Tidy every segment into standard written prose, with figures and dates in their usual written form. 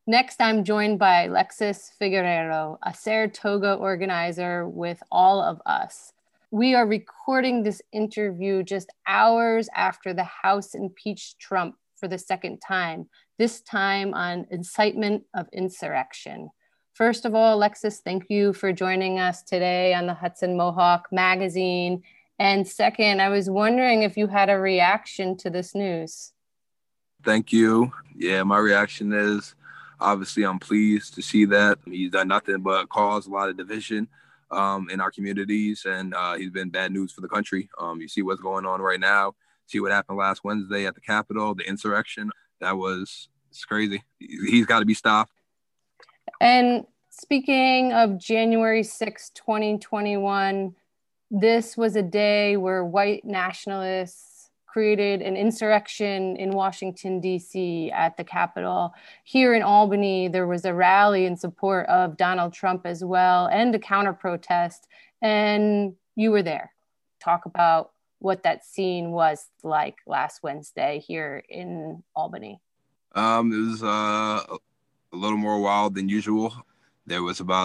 Next, I'm joined by Alexis Figueroa, a Saratoga organizer with All of Us. We are recording this interview just hours after the House impeached Trump for the second time, this time on incitement of insurrection. First of all, Alexis, thank you for joining us today on the Hudson Mohawk Magazine. And second, I was wondering if you had a reaction to this news. Thank you. Yeah, my reaction is obviously I'm pleased to see that he's done nothing but cause a lot of division in our communities, and he's been bad news for the country. You see what's going on right now. See what happened last Wednesday at the Capitol, the insurrection. It's crazy. He's got to be stopped. And speaking of January 6, 2021, this was a day where white nationalists created an insurrection in Washington, D.C. at the Capitol. Here in Albany, there was a rally in support of Donald Trump as well, and a counter protest. And you were there. Talk about what that scene was like last Wednesday here in Albany. It was a little more wild than usual. There was about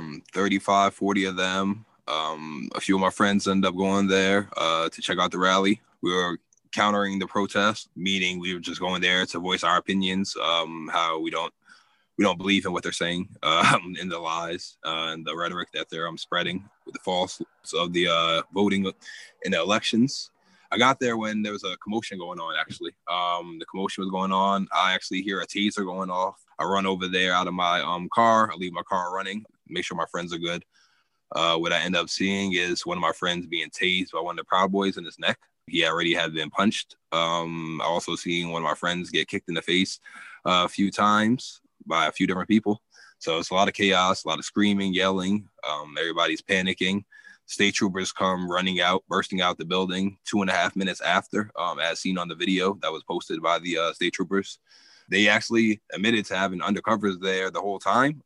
35, 40 of them. A few of my friends ended up going there to check out the rally. We were countering the protest, meaning we were just going there to voice our opinions, how we don't believe in what they're saying, in the lies and the rhetoric that they're spreading with the false of the voting in the elections. I got there when there was a commotion going on, actually. The commotion was going on. I actually hear a taser going off. I run over there out of my car. I leave my car running, make sure my friends are good. What I end up seeing is one of my friends being tased by one of the Proud Boys in his neck. He already had been punched. I also seen one of my friends get kicked in the face a few times by a few different people. So it's a lot of chaos, a lot of screaming, yelling. Everybody's panicking. State troopers come running out, bursting out the building 2.5 minutes after, as seen on the video that was posted by the state troopers. They actually admitted to having undercovers there the whole time.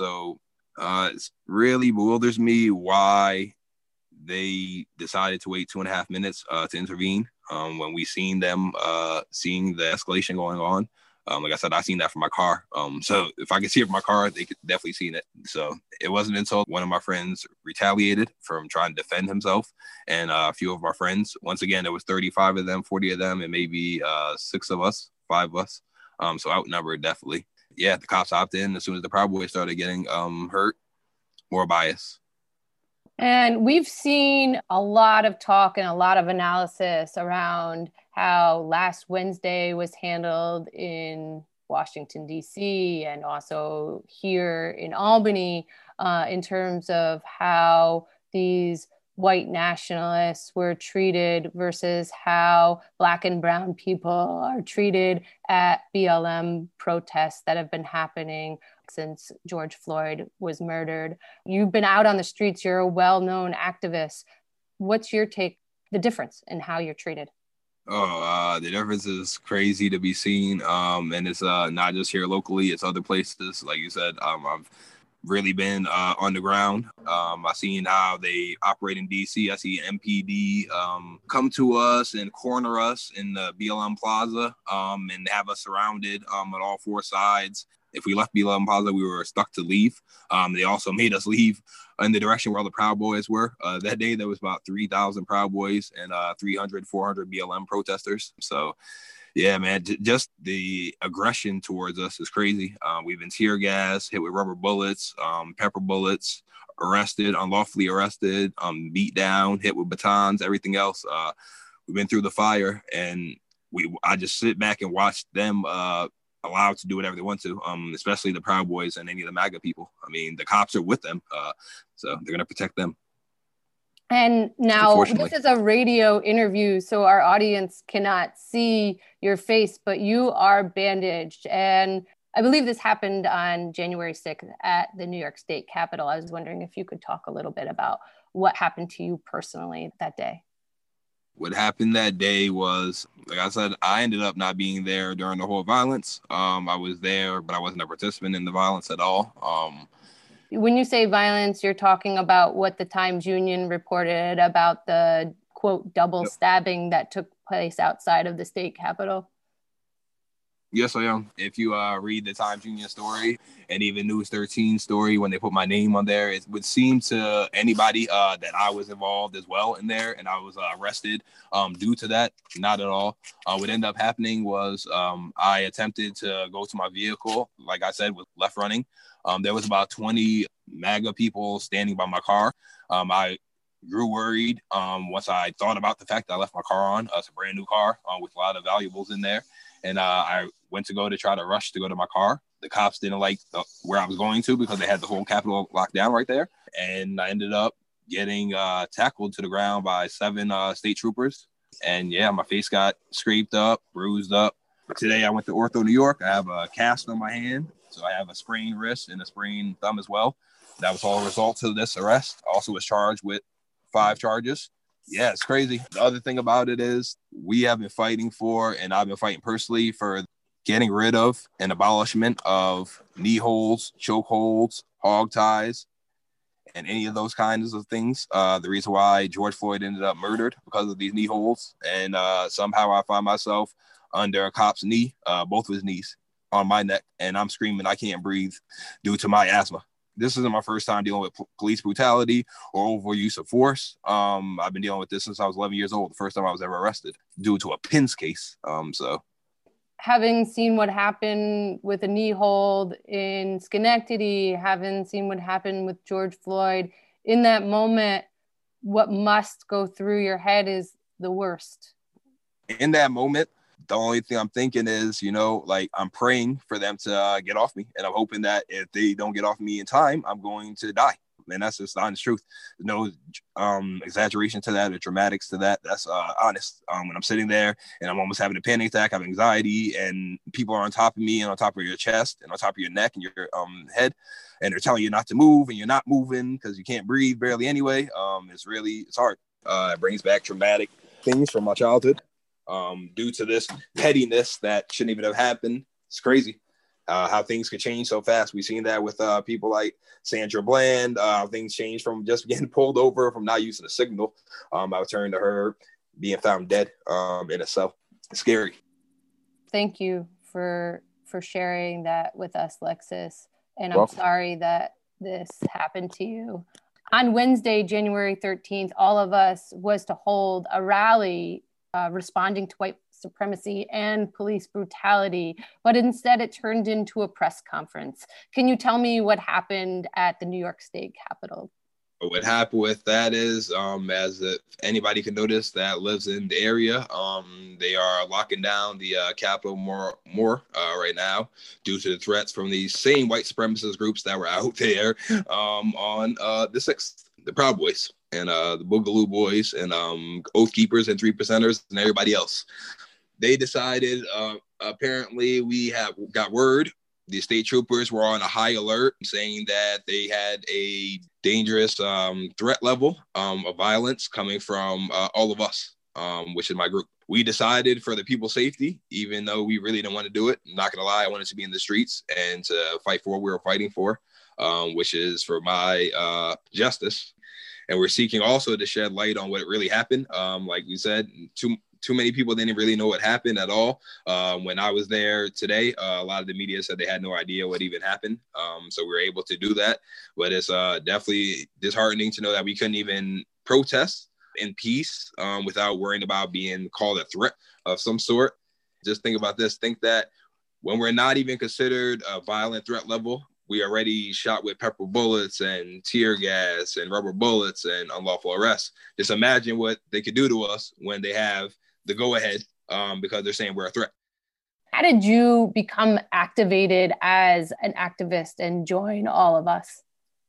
It really bewilders me why they decided to wait 2.5 minutes to intervene when we seen them seeing the escalation going on. Like I said, I seen that from my car. So if I could see it from my car, they could definitely see it. So it wasn't until one of my friends retaliated from trying to defend himself, and a few of our friends. Once again, there was 35 of them, 40 of them, and maybe 6 of us, 5 of us. So outnumbered, definitely. Yeah, the cops opted in as soon as the Proud Boys started getting hurt. More bias. And we've seen a lot of talk and a lot of analysis around how last Wednesday was handled in Washington, D.C., and also here in Albany, in terms of how these white nationalists were treated versus how Black and brown people are treated at BLM protests that have been happening since George Floyd was murdered. You've been out on the streets. You're a well-known activist. What's your take, the difference in how you're treated? The difference is crazy to be seen. And it's not just here locally, it's other places. Like you said, I've really been on the ground. I've seen how they operate in DC. I see MPD come to us and corner us in the BLM Plaza and have us surrounded on all 4 sides. If we left BLM Plaza, we were stuck to leave. They also made us leave in the direction where all the Proud Boys were. That day, there was about 3,000 Proud Boys and 300, 400 BLM protesters. So, yeah, man, just the aggression towards us is crazy. We've been tear gas, hit with rubber bullets, pepper bullets, arrested, unlawfully arrested, beat down, hit with batons, everything else. We've been through the fire, and I just sit back and watch them allowed to do whatever they want to, especially the Proud Boys and any of the MAGA people. I mean, the cops are with them, so they're going to protect them. And now this is a radio interview, so our audience cannot see your face, but you are bandaged. And I believe this happened on January 6th at the New York State Capitol. I was wondering if you could talk a little bit about what happened to you personally that day. What happened that day was, like I said, I ended up not being there during the whole violence. I was there, but I wasn't a participant in the violence at all. When you say violence, you're talking about what the Times Union reported about the, quote, double stabbing that took place outside of the state capitol? Yes, I am. If you read the Times Union story and even News 13 story, when they put my name on there, it would seem to anybody that I was involved as well in there, and I was arrested due to that. Not at all. What ended up happening was I attempted to go to my vehicle, like I said, with left running. There was about 20 MAGA people standing by my car. I grew worried once I thought about the fact that I left my car on. It's a brand new car with a lot of valuables in there. And I went to go to try to rush to go to my car. The cops didn't like where I was going to because they had the whole Capitol locked down right there. And I ended up getting tackled to the ground by 7 state troopers. And yeah, my face got scraped up, bruised up. Today I went to Ortho, New York. I have a cast on my hand. So I have a sprained wrist and a sprained thumb as well. That was all a result of this arrest. I also was charged with 5 charges. Yeah, it's crazy. The other thing about it is we have been fighting for, and I've been fighting personally for getting rid of and abolishment of knee holds, choke holds, hog ties, and any of those kinds of things. The reason why George Floyd ended up murdered because of these knee holds. And somehow I find myself under a cop's knee, both of his knees on my neck, and I'm screaming, I can't breathe due to my asthma. This isn't my first time dealing with police brutality or overuse of force. I've been dealing with this since I was 11 years old. The first time I was ever arrested due to a PINS case. Having seen what happened with a knee hold in Schenectady, having seen what happened with George Floyd, in that moment, what must go through your head is the worst. In that moment, the only thing I'm thinking is, I'm praying for them to get off me. And I'm hoping that if they don't get off me in time, I'm going to die. And that's just the honest truth. No exaggeration to that or dramatics to that. That's honest. When I'm sitting there and I'm almost having a panic attack, having anxiety, and people are on top of me and on top of your chest and on top of your neck and your head, and they're telling you not to move and you're not moving because you can't breathe barely anyway. It's hard. It brings back traumatic things from my childhood. Due to this pettiness that shouldn't even have happened. It's crazy how things could change so fast. We've seen that with people like Sandra Bland. Things changed from just getting pulled over, from not using a signal. I returned to her being found dead in a cell. It's scary. Thank you for sharing that with us, Lexus. And I'm sorry that this happened to you. On Wednesday, January 13th, all of us was to hold a rally responding to white supremacy and police brutality, but instead it turned into a press conference. Can you tell me what happened at the New York State Capitol? What happened with that is, as if anybody can notice that lives in the area, they are locking down the Capitol more right now due to the threats from these same white supremacist groups that were out there on the 6th, the Proud Boys and the Boogaloo Boys and Oath Keepers and 3%ers and everybody else. They decided, apparently we got word, the state troopers were on a high alert saying that they had a dangerous threat level of violence coming from all of us, which is my group. We decided for the people's safety, even though we really didn't want to do it. I'm not going to lie, I wanted to be in the streets and to fight for what we were fighting for, which is for my justice. And we're seeking also to shed light on what really happened. Like we said, too many people didn't really know what happened at all. When I was there today, a lot of the media said they had no idea what even happened. So we were able to do that. But it's definitely disheartening to know that we couldn't even protest in peace without worrying about being called a threat of some sort. Just think about this. Think that when we're not even considered a violent threat level, we already shot with pepper bullets and tear gas and rubber bullets and unlawful arrests. Just imagine what they could do to us when they have the go-ahead because they're saying we're a threat. How did you become activated as an activist and join all of us?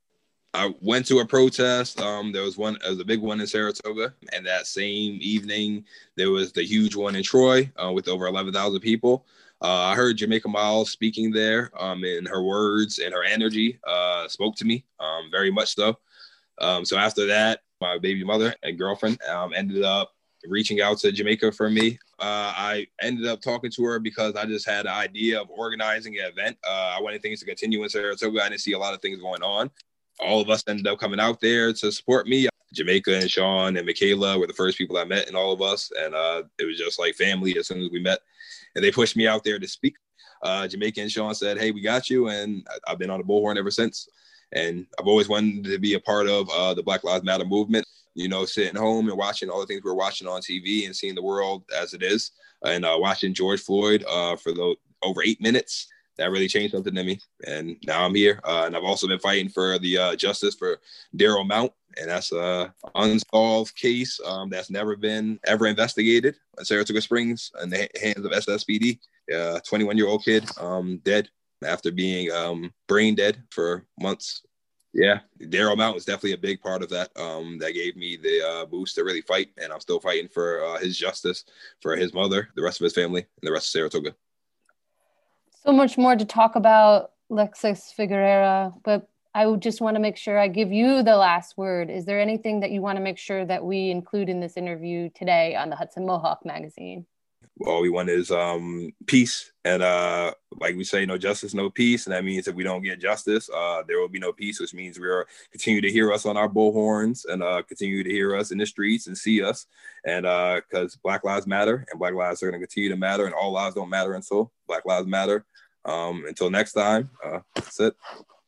I went to a protest. There was a big one in Saratoga. And that same evening, there was the huge one in Troy with over 11,000 people. I heard Jamaica Miles speaking there, and her words and her energy spoke to me very much so. So after that, my baby mother and girlfriend ended up reaching out to Jamaica for me. I ended up talking to her because I just had an idea of organizing an event. I wanted things to continue in Saratoga. I didn't see a lot of things going on. All of us ended up coming out there to support me. Jamaica and Sean and Michaela were the first people I met, and all of us. And it was just like family as soon as we met. And they pushed me out there to speak. Jamaica and Sean said, hey, we got you. And I've been on the bullhorn ever since. And I've always wanted to be a part of the Black Lives Matter movement, sitting home and watching all the things we're watching on TV and seeing the world as it is. And watching George Floyd for over 8 minutes. That really changed something to me. And now I'm here. And I've also been fighting for the justice for Daryl Mount. And that's an unsolved case that's never been ever investigated in Saratoga Springs in the hands of SSPD. 21-year-old kid dead after being brain dead for months. Yeah, Daryl Mount was definitely a big part of that. That gave me the boost to really fight. And I'm still fighting for his justice, for his mother, the rest of his family, and the rest of Saratoga. So much more to talk about, Lexus Figueroa, but I would just want to make sure I give you the last word. Is there anything that you want to make sure that we include in this interview today on the Hudson Mohawk magazine? All we want is peace. And like we say, no justice, no peace. And that means if we don't get justice, there will be no peace, which means we'll continue to hear us on our bullhorns and continue to hear us in the streets and see us. And because Black Lives Matter and Black lives are going to continue to matter, and all lives don't matter until Black Lives Matter. Until next time, that's it.